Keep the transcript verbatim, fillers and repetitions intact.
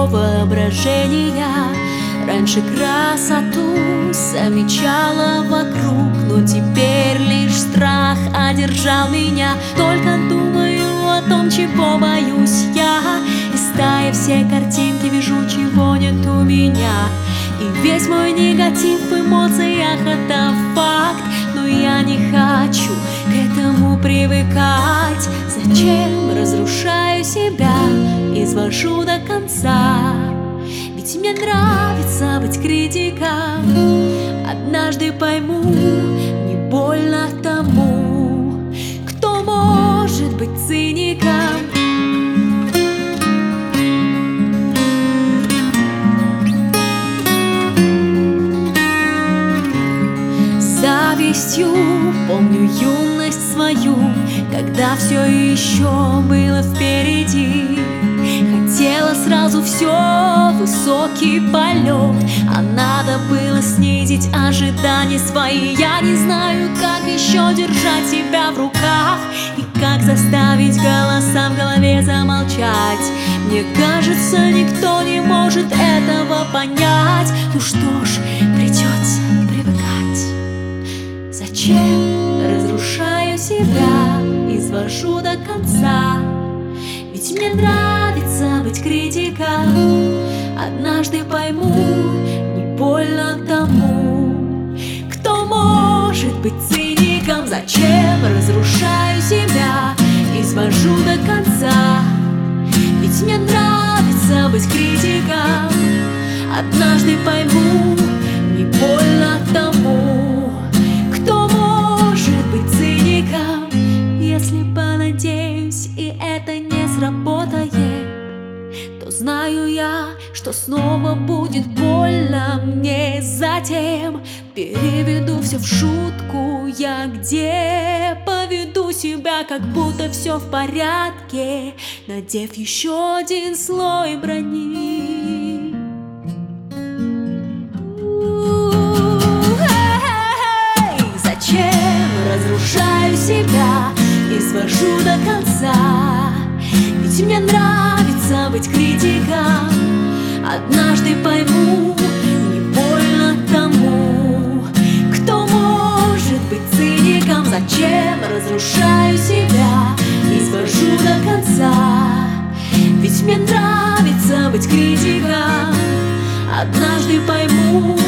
свое воображение. Раньше красоту замечала вокруг, но теперь лишь страх одержал меня. Только думаю о том, чего боюсь я, и стая все картинки вижу, чего нет у меня. И весь мой негатив в эмоциях — это факт, но я не хочу к этому привыкать. Зачем разрушаю себя, извожу до конца? Ведь мне нравится быть критиком. Однажды пойму, не больно тому, кто может быть циником. Завистью помню юность свою, когда все еще было впереди. Хотела сразу все, высокий полет, а надо было снизить ожидания свои. Я не знаю, как еще держать себя в руках, и как заставить голоса в голове замолчать. Мне кажется, никто не может этого понять. Ну что ж, придется привыкать. Зачем разрушаю себя, извожу до конца? Ведь мне нравится быть критиком. Однажды пойму, не больно тому, кто может быть циником. Зачем разрушаю себя, извожу до конца? Ведь мне нравится быть критиком. Однажды пойму, не больно тому, кто может быть циником. Если понадеюсь, и это не сработает, то знаю я, что снова будет больно мне. Затем переведу все в шутку я, где поведу себя, как будто все в порядке, надев еще один слой брони. Зачем разрушаю себя, извожу до конца? Ведь мне нравится быть критиком. Однажды пойму, не больно тому, кто может быть циником. Зачем разрушаю себя, извожу до конца? Ведь мне нравится быть критиком. Однажды пойму,